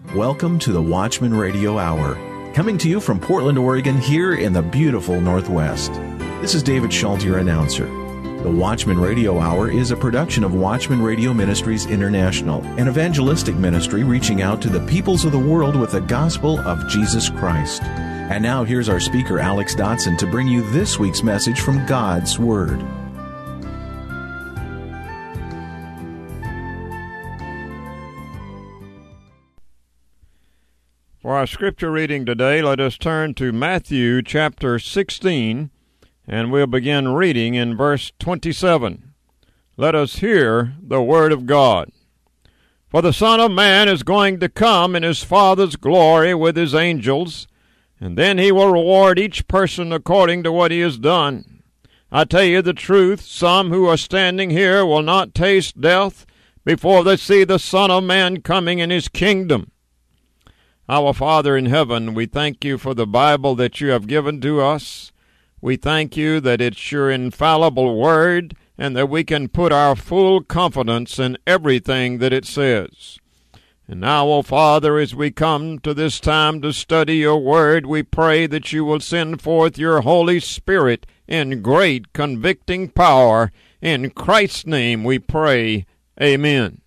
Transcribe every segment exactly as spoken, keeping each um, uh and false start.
Welcome to the Watchman Radio Hour, coming to you from Portland, Oregon, here in the beautiful Northwest. This is David Schultz, your announcer. The Watchman Radio Hour is a production of Watchman Radio Ministries International, an evangelistic ministry reaching out to the peoples of the world with the gospel of Jesus Christ. And now here's our speaker, Alex Dotson, to bring you this week's message from God's Word. For our scripture reading today, let us turn to Matthew chapter sixteen, and we'll begin reading in verse twenty-seven. Let us hear the word of God. For the Son of Man is going to come in his Father's glory with his angels, and then he will reward each person according to what he has done. I tell you the truth, some who are standing here will not taste death before they see the Son of Man coming in his kingdom. Our Father in heaven, we thank you for the Bible that you have given to us. We thank you that it's your infallible word and that we can put our full confidence in everything that it says. And now, O Father, as we come to this time to study your word, we pray that you will send forth your Holy Spirit in great convicting power. In Christ's name we pray. Amen.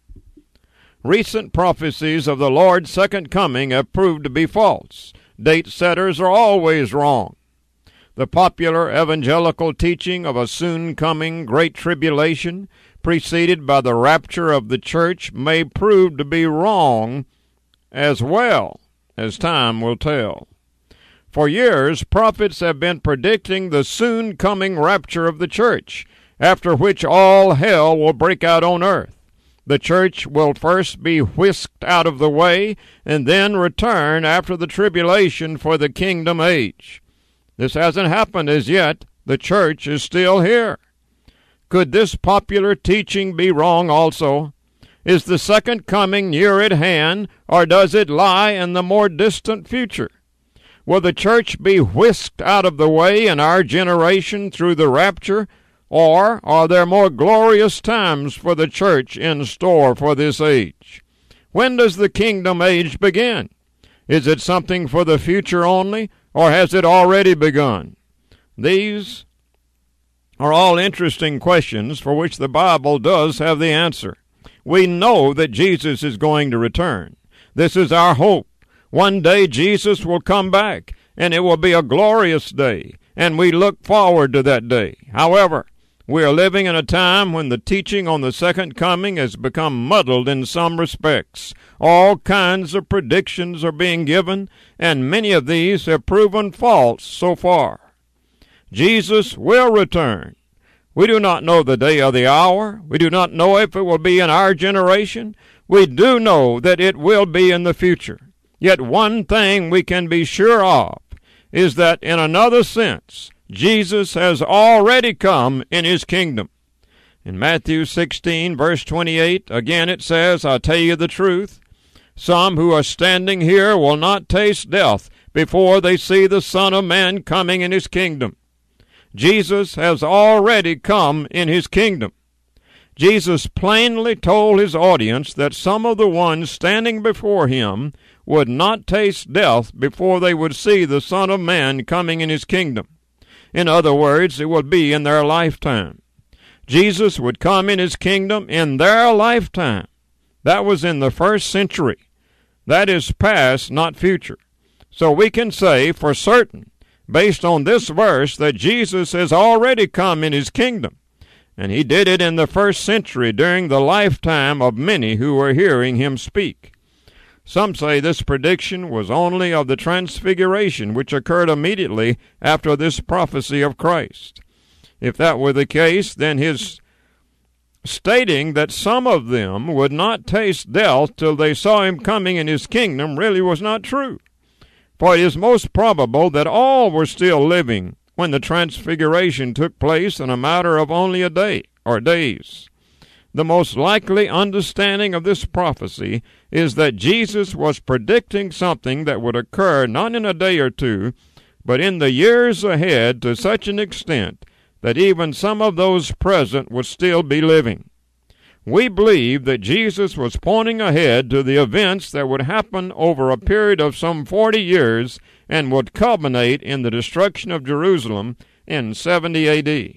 Recent prophecies of the Lord's second coming have proved to be false. Date setters are always wrong. The popular evangelical teaching of a soon-coming great tribulation, preceded by the rapture of the church, may prove to be wrong as well, as time will tell. For years, prophets have been predicting the soon-coming rapture of the church, after which all hell will break out on earth. The church will first be whisked out of the way and then return after the tribulation for the kingdom age. This hasn't happened as yet. The church is still here. Could this popular teaching be wrong also? Is the second coming near at hand, or does it lie in the more distant future? Will the church be whisked out of the way in our generation through the rapture? Or are there more glorious times for the church in store for this age? When does the kingdom age begin? Is it something for the future only, or has it already begun? These are all interesting questions for which the Bible does have the answer. We know that Jesus is going to return. This is our hope. One day Jesus will come back, and it will be a glorious day, and we look forward to that day. However, we are living in a time when the teaching on the second coming has become muddled in some respects. All kinds of predictions are being given, and many of these have proven false so far. Jesus will return. We do not know the day or the hour. We do not know if it will be in our generation. We do know that it will be in the future. Yet one thing we can be sure of is that in another sense, Jesus has already come in his kingdom. In Matthew sixteen, verse twenty-eight, again it says, I tell you the truth, some who are standing here will not taste death before they see the Son of Man coming in his kingdom. Jesus has already come in his kingdom. Jesus plainly told his audience that some of the ones standing before him would not taste death before they would see the Son of Man coming in his kingdom. In other words, it would be in their lifetime. Jesus would come in his kingdom in their lifetime. That was in the first century. That is past, not future. So we can say for certain, based on this verse, that Jesus has already come in his kingdom. And he did it in the first century during the lifetime of many who were hearing him speak. Some say this prediction was only of the transfiguration, which occurred immediately after this prophecy of Christ. If that were the case, then his stating that some of them would not taste death till they saw him coming in his kingdom really was not true. For it is most probable that all were still living when the transfiguration took place in a matter of only a day or days. The most likely understanding of this prophecy is that Jesus was predicting something that would occur not in a day or two, but in the years ahead to such an extent that even some of those present would still be living. We believe that Jesus was pointing ahead to the events that would happen over a period of some forty years and would culminate in the destruction of Jerusalem in seventy A D.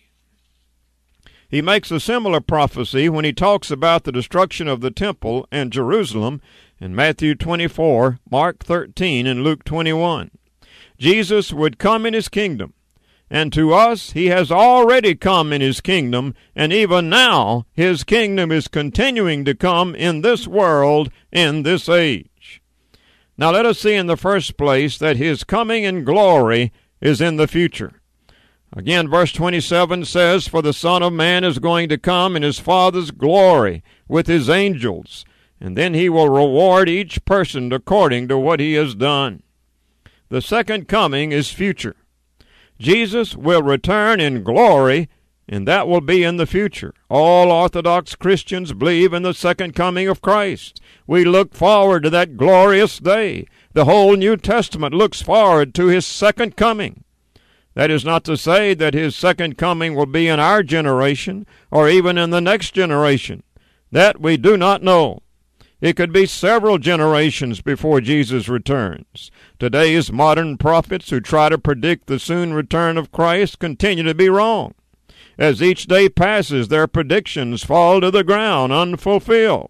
He makes a similar prophecy when he talks about the destruction of the temple and Jerusalem in Matthew twenty-four, Mark thirteen, and Luke twenty-one. Jesus would come in his kingdom, and to us he has already come in his kingdom, and even now his kingdom is continuing to come in this world, in this age. Now let us see in the first place that his coming in glory is in the future. Again, verse twenty-seven says, "For the Son of Man is going to come in his Father's glory with his angels, and then he will reward each person according to what he has done." The second coming is future. Jesus will return in glory, and that will be in the future. All Orthodox Christians believe in the second coming of Christ. We look forward to that glorious day. The whole New Testament looks forward to his second coming. That is not to say that his second coming will be in our generation or even in the next generation. That we do not know. It could be several generations before Jesus returns. Today's modern prophets who try to predict the soon return of Christ continue to be wrong. As each day passes, their predictions fall to the ground unfulfilled.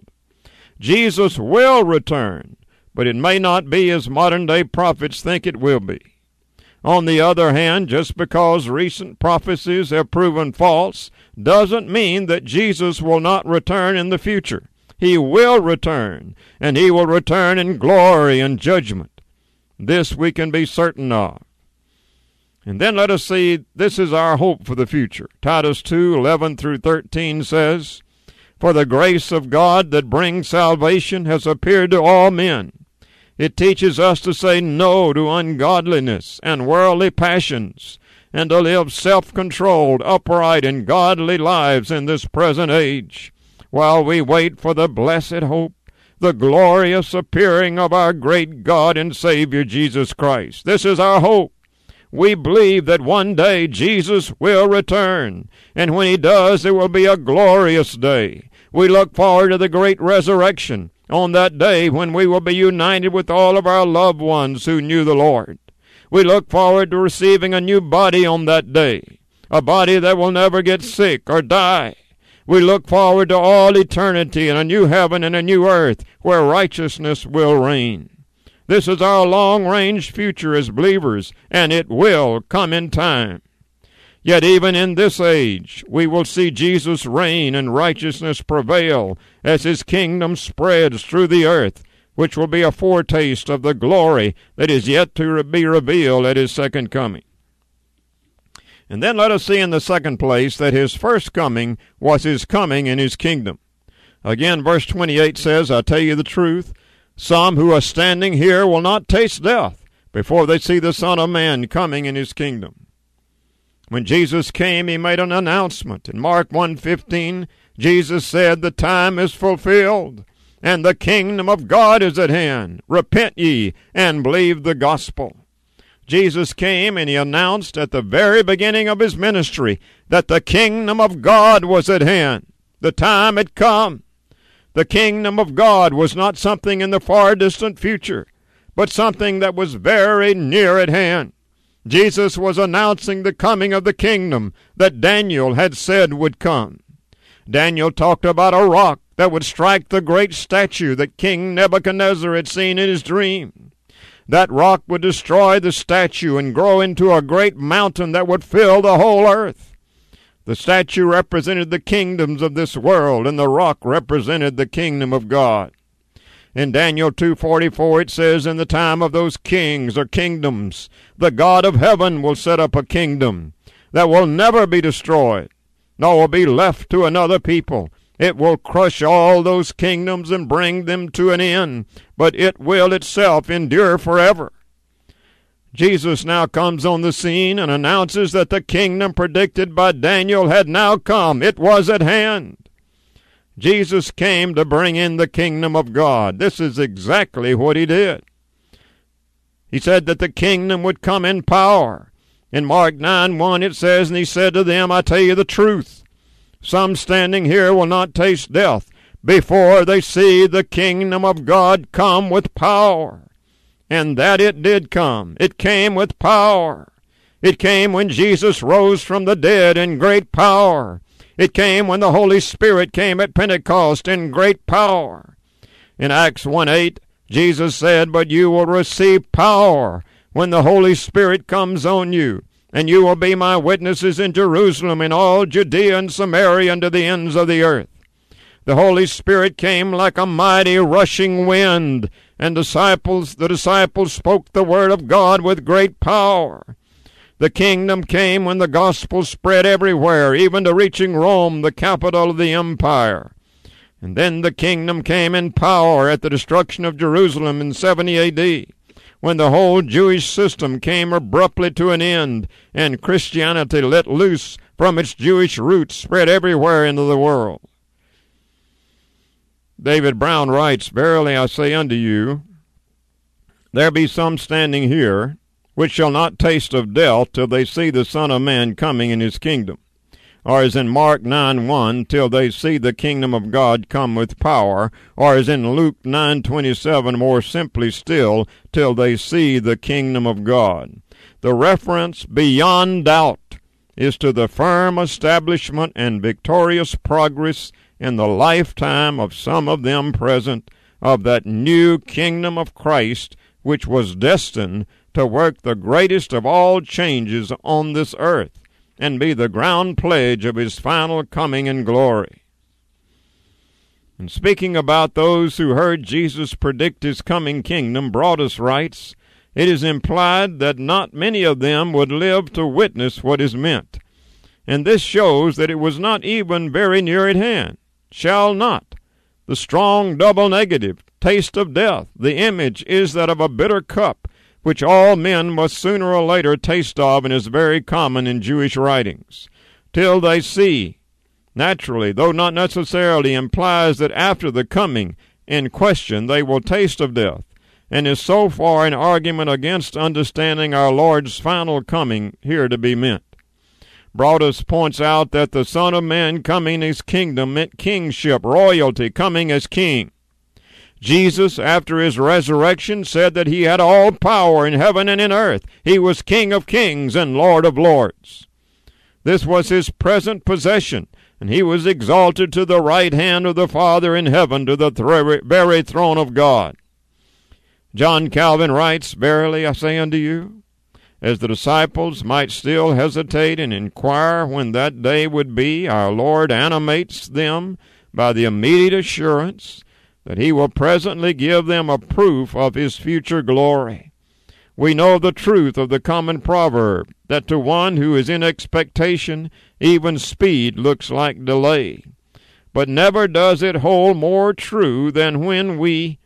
Jesus will return, but it may not be as modern-day prophets think it will be. On the other hand, just because recent prophecies have proven false doesn't mean that Jesus will not return in the future. He will return, and he will return in glory and judgment. This we can be certain of. And then let us see, this is our hope for the future. Titus two, eleven through thirteen says, "For the grace of God that brings salvation has appeared to all men. It teaches us to say no to ungodliness and worldly passions, and to live self-controlled, upright, and godly lives in this present age, while we wait for the blessed hope, the glorious appearing of our great God and Savior Jesus Christ." This is our hope. We believe that one day Jesus will return, and when he does, it will be a glorious day. We look forward to the great resurrection on that day when we will be united with all of our loved ones who knew the Lord. We look forward to receiving a new body on that day, a body that will never get sick or die. We look forward to all eternity in a new heaven and a new earth where righteousness will reign. This is our long-range future as believers, and it will come in time. Yet even in this age, we will see Jesus reign and righteousness prevail as his kingdom spreads through the earth, which will be a foretaste of the glory that is yet to be revealed at his second coming. And then let us see in the second place that his first coming was his coming in his kingdom. Again, verse twenty-eight says, "I tell you the truth, some who are standing here will not taste death before they see the Son of Man coming in his kingdom." When Jesus came, he made an announcement. In Mark one fifteen, Jesus said, "The time is fulfilled, and the kingdom of God is at hand. Repent ye, and believe the gospel." Jesus came and he announced at the very beginning of his ministry that the kingdom of God was at hand. The time had come. The kingdom of God was not something in the far distant future, but something that was very near at hand. Jesus was announcing the coming of the kingdom that Daniel had said would come. Daniel talked about a rock that would strike the great statue that King Nebuchadnezzar had seen in his dream. That rock would destroy the statue and grow into a great mountain that would fill the whole earth. The statue represented the kingdoms of this world, and the rock represented the kingdom of God. In Daniel two forty-four it says, "In the time of those kings or kingdoms, the God of heaven will set up a kingdom that will never be destroyed, nor will be left to another people. It will crush all those kingdoms and bring them to an end, but it will itself endure forever." Jesus now comes on the scene and announces that the kingdom predicted by Daniel had now come. It was at hand. Jesus came to bring in the kingdom of God. This is exactly what he did. He said that the kingdom would come in power. In Mark nine one it says, "And he said to them, I tell you the truth, Some standing here will not taste death before they see the kingdom of God come with power. And that it did come. It came with power. It came when Jesus rose from the dead in great power. It came when the Holy Spirit came at Pentecost in great power. In Acts one eight, Jesus said, "But you will receive power when the Holy Spirit comes on you, and you will be my witnesses in Jerusalem, in all Judea and Samaria, and to the ends of the earth." The Holy Spirit came like a mighty rushing wind, and disciples, the disciples spoke the word of God with great power. The kingdom came when the gospel spread everywhere, even to reaching Rome, the capital of the empire. And then the kingdom came in power at the destruction of Jerusalem in seventy A D, when the whole Jewish system came abruptly to an end, and Christianity, let loose from its Jewish roots, spread everywhere into the world. David Brown writes, "Verily I say unto you, there be some standing here, which shall not taste of death till they see the Son of Man coming in his kingdom." Or as in Mark nine one, till they see the kingdom of God come with power. Or as in Luke nine twenty-seven, more simply still, till they see the kingdom of God. The reference, beyond doubt, is to the firm establishment and victorious progress in the lifetime of some of them present of that new kingdom of Christ, which was destined to work the greatest of all changes on this earth, and be the ground pledge of his final coming in glory. And speaking about those who heard Jesus predict his coming kingdom, Broadus writes, "It is implied that not many of them would live to witness what is meant. And this shows that it was not even very near at hand. Shall not. The strong double negative, taste of death. The image is that of a bitter cup, which all men must sooner or later taste of, and is very common in Jewish writings. Till they see, naturally, though not necessarily, implies that after the coming in question they will taste of death, and is so far an argument against understanding our Lord's final coming here to be meant. Broadus points out that the Son of Man coming in his kingdom meant kingship, royalty, coming as king. Jesus, after his resurrection, said that he had all power in heaven and in earth. He was King of kings and Lord of lords. This was his present possession, and he was exalted to the right hand of the Father in heaven, to the th- very throne of God. John Calvin writes, "Verily I say unto you," as the disciples might still hesitate and inquire when that day would be, our Lord animates them by the immediate assurance that he will presently give them a proof of his future glory. We know the truth of the common proverb, that to one who is in expectation, even speed looks like delay. But never does it hold more true than when we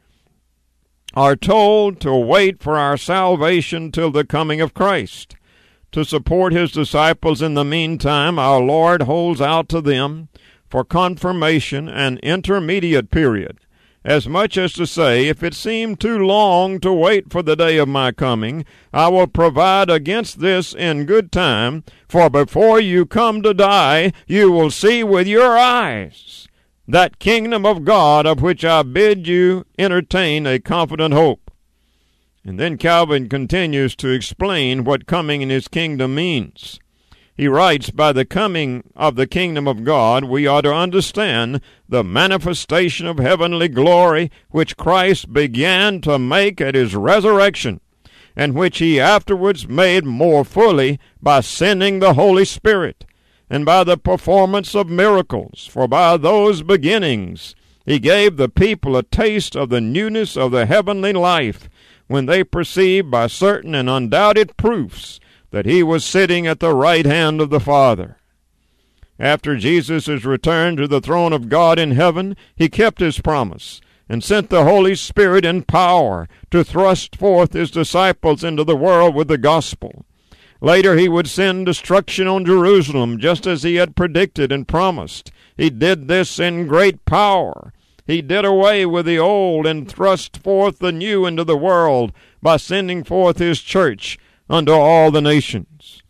are told to wait for our salvation till the coming of Christ. To support his disciples in the meantime, our Lord holds out to them for confirmation an intermediate period, as much as to say, if it seem too long to wait for the day of my coming, I will provide against this in good time, for before you come to die, you will see with your eyes that kingdom of God of which I bid you entertain a confident hope. And then Calvin continues to explain what coming in his kingdom means. He writes, by the coming of the kingdom of God, we are to understand the manifestation of heavenly glory which Christ began to make at his resurrection, and which he afterwards made more fully by sending the Holy Spirit, and by the performance of miracles. For by those beginnings he gave the people a taste of the newness of the heavenly life, when they perceived by certain and undoubted proofs that he was sitting at the right hand of the Father. After Jesus' return to the throne of God in heaven, he kept his promise and sent the Holy Spirit in power to thrust forth his disciples into the world with the gospel. Later he would send destruction on Jerusalem, just as he had predicted and promised. He did this in great power. He did away with the old and thrust forth the new into the world by sending forth his church unto all the nations.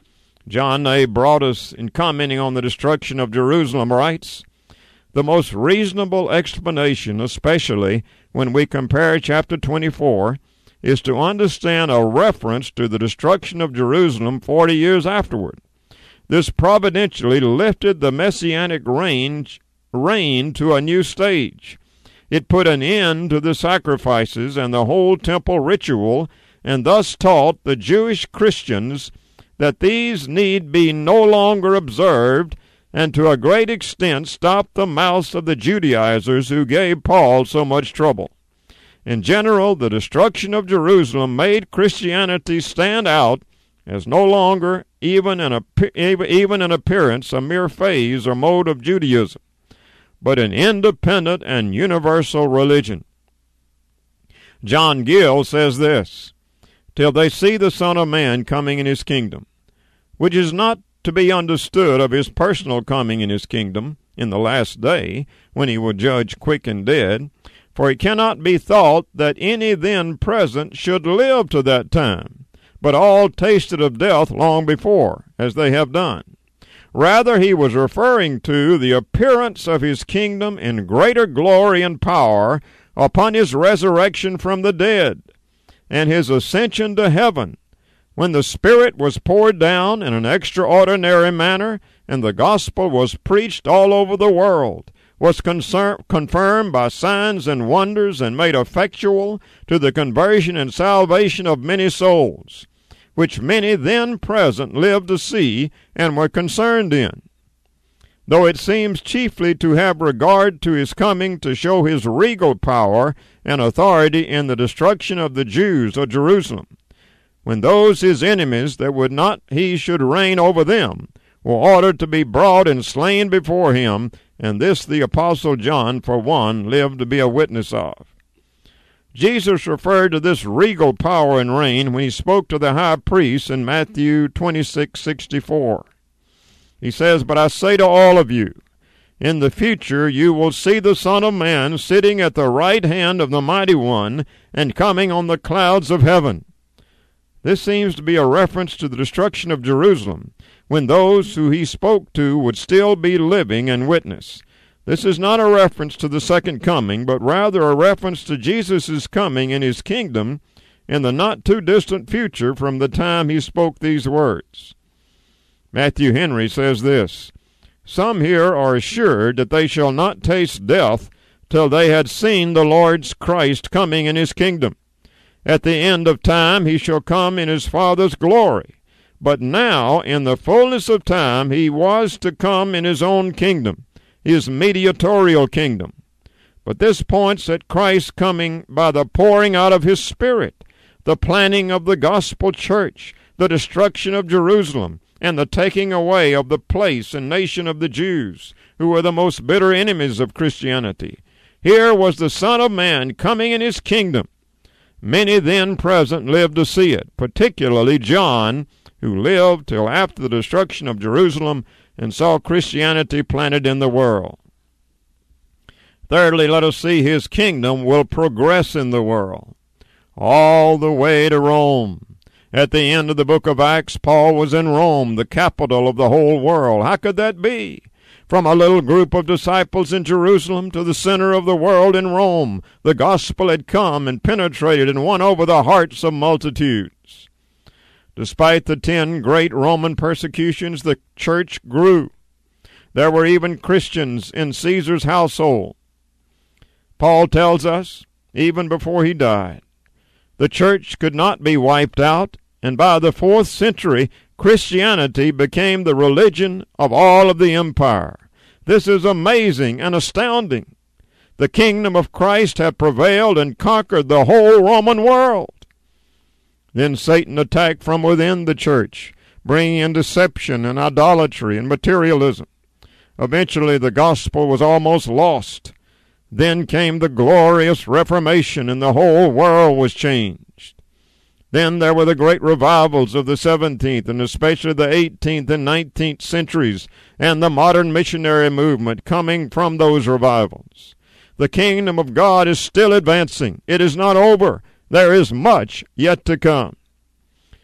John A. Broadus, in commenting on the destruction of Jerusalem, writes, "The most reasonable explanation, especially when we compare chapter twenty-four, is to understand a reference to the destruction of Jerusalem forty years afterward. This providentially lifted the messianic reign, reign to a new stage. It put an end to the sacrifices and the whole temple ritual, and thus taught the Jewish Christians that these need be no longer observed, and to a great extent stopped the mouths of the Judaizers who gave Paul so much trouble. In general, the destruction of Jerusalem made Christianity stand out as no longer, even in, even in appearance, a mere phase or mode of Judaism, but an independent and universal religion." John Gill says this, "Till they see the Son of Man coming in his kingdom," which is not to be understood of his personal coming in his kingdom in the last day, when he will judge quick and dead, for it cannot be thought that any then present should live to that time, but all tasted of death long before, as they have done. Rather, he was referring to the appearance of his kingdom in greater glory and power upon his resurrection from the dead, and his ascension to heaven, when the Spirit was poured down in an extraordinary manner, and the gospel was preached all over the world, was concern, confirmed by signs and wonders, and made effectual to the conversion and salvation of many souls, which many then present lived to see and were concerned in. Though it seems chiefly to have regard to his coming to show his regal power and authority in the destruction of the Jews of Jerusalem, when those his enemies that would not he should reign over them were ordered to be brought and slain before him, and this the Apostle John, for one, lived to be a witness of. Jesus referred to this regal power and reign when he spoke to the high priest in Matthew twenty-six sixty-four. He says, "But I say to all of you, in the future you will see the Son of Man sitting at the right hand of the Mighty One and coming on the clouds of heaven." This seems to be a reference to the destruction of Jerusalem, when those who he spoke to would still be living and witness. This is not a reference to the second coming, but rather a reference to Jesus' coming in his kingdom in the not-too-distant future from the time he spoke these words. Matthew Henry says this, "Some here are assured that they shall not taste death till they had seen the Lord's Christ coming in his kingdom. At the end of time he shall come in his Father's glory. But now, in the fullness of time, he was to come in his own kingdom, his mediatorial kingdom. But this points at Christ coming by the pouring out of his Spirit, the planting of the gospel church, the destruction of Jerusalem, and the taking away of the place and nation of the Jews, who were the most bitter enemies of Christianity. Here was the Son of Man coming in his kingdom. Many then present lived to see it, particularly John, who lived till after the destruction of Jerusalem and saw Christianity planted in the world. Thirdly, let us see his kingdom will progress in the world, all the way to Rome. At the end of the book of Acts, Paul was in Rome, the capital of the whole world. How could that be? From a little group of disciples in Jerusalem to the center of the world in Rome, the gospel had come and penetrated and won over the hearts of multitudes. Despite the ten great Roman persecutions, the church grew. There were even Christians in Caesar's household. Paul tells us, even before he died, the church could not be wiped out, and by the fourth century, Christianity became the religion of all of the empire. This is amazing and astounding. The kingdom of Christ had prevailed and conquered the whole Roman world. Then Satan attacked from within the church, bringing in deception and idolatry and materialism. Eventually the gospel was almost lost. Then came the glorious Reformation, and the whole world was changed. Then there were the great revivals of the seventeenth and especially the eighteenth and nineteenth centuries, and the modern missionary movement coming from those revivals. The kingdom of God is still advancing. It is not over. There is much yet to come.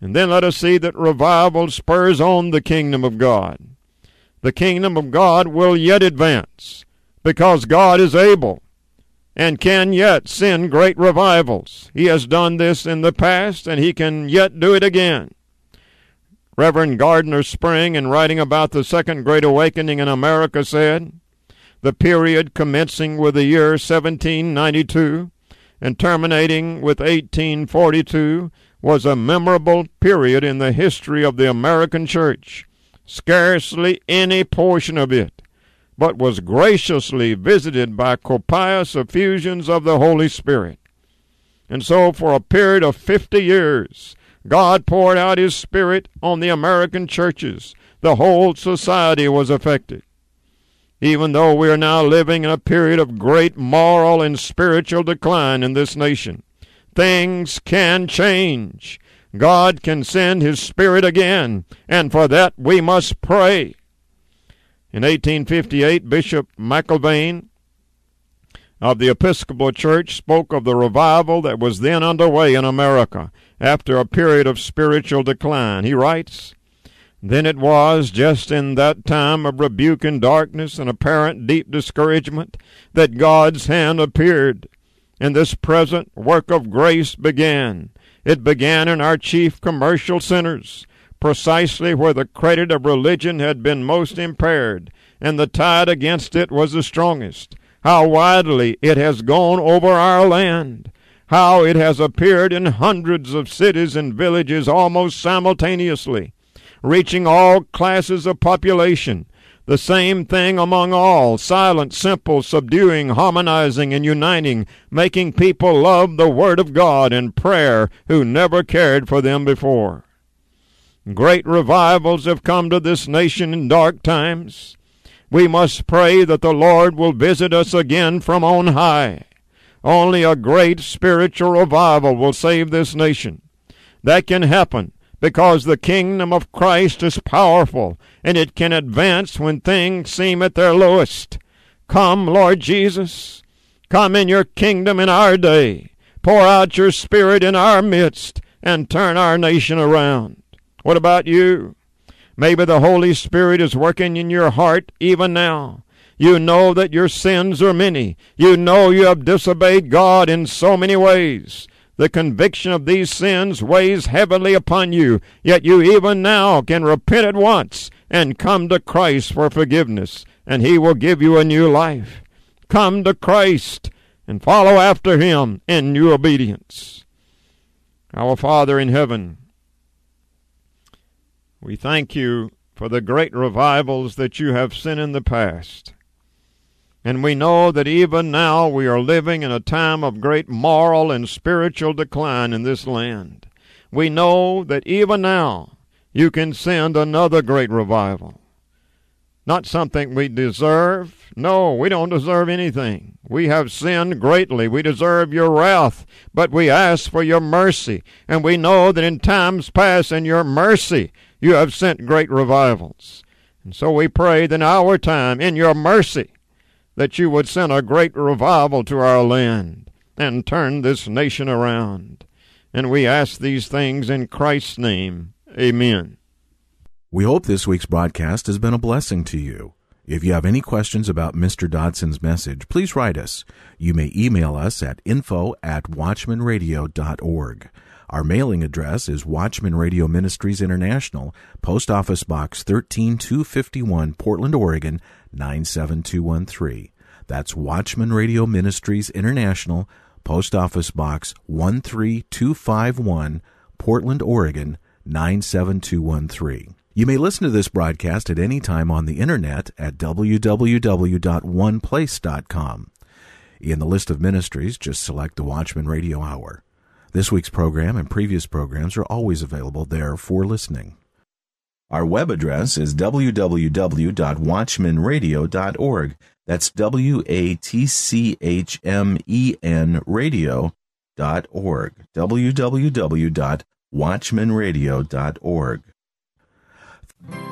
And then let us see that revival spurs on the kingdom of God. The kingdom of God will yet advance because God is able and can yet send great revivals. He has done this in the past, and he can yet do it again. Reverend Gardner Spring, in writing about the Second Great Awakening in America, said, "The period commencing with the year seventeen ninety-two and terminating with eighteen forty-two was a memorable period in the history of the American church. Scarcely any portion of it but was graciously visited by copious effusions of the Holy Spirit. And so for a period of fifty years, God poured out his Spirit on the American churches. The whole society was affected. Even though we are now living in a period of great moral and spiritual decline in this nation, things can change. God can send his Spirit again, and for that we must pray." In eighteen fifty-eight, Bishop McIlvaine of the Episcopal Church spoke of the revival that was then underway in America after a period of spiritual decline. He writes, "Then it was just in that time of rebuke and darkness and apparent deep discouragement that God's hand appeared, and this present work of grace began. It began in our chief commercial centers, precisely where the credit of religion had been most impaired, and the tide against it was the strongest. How widely it has gone over our land! How it has appeared in hundreds of cities and villages almost simultaneously, reaching all classes of population. The same thing among all, silent, simple, subduing, harmonizing, and uniting, making people love the Word of God and prayer who never cared for them before. Great revivals have come to this nation in dark times. We must pray that the Lord will visit us again from on high. Only a great spiritual revival will save this nation. That can happen because the kingdom of Christ is powerful, and it can advance when things seem at their lowest. Come, Lord Jesus. Come in your kingdom in our day. Pour out your Spirit in our midst and turn our nation around. What about you? Maybe the Holy Spirit is working in your heart even now. You know that your sins are many. You know you have disobeyed God in so many ways. The conviction of these sins weighs heavily upon you, yet you even now can repent at once and come to Christ for forgiveness, and he will give you a new life. Come to Christ and follow after him in new obedience. Our Father in heaven, we thank you for the great revivals that you have sent in the past. And we know that even now we are living in a time of great moral and spiritual decline in this land. We know that even now you can send another great revival. Not something we deserve. No, we don't deserve anything. We have sinned greatly. We deserve your wrath, but we ask for your mercy. And we know that in times past in your mercy you have sent great revivals. And so we pray that in our time, in your mercy, that you would send a great revival to our land and turn this nation around. And we ask these things in Christ's name. Amen. We hope this week's broadcast has been a blessing to you. If you have any questions about Mister Dodson's message, please write us. You may email us at info at watchman radio dot org. Our mailing address is Watchman Radio Ministries International, Post Office Box thirteen two fifty-one, Portland, Oregon, nine seven two one three. That's Watchman Radio Ministries International, Post Office Box one three two five one, Portland, Oregon, nine seven two one three. You may listen to this broadcast at any time on the Internet at w w w dot one place dot com. In the list of ministries, just select the Watchman Radio Hour. This week's program and previous programs are always available there for listening. Our web address is w w w dot watchman radio dot org. That's W A T C H M E N radio dot org. w w w dot watchman radio dot org.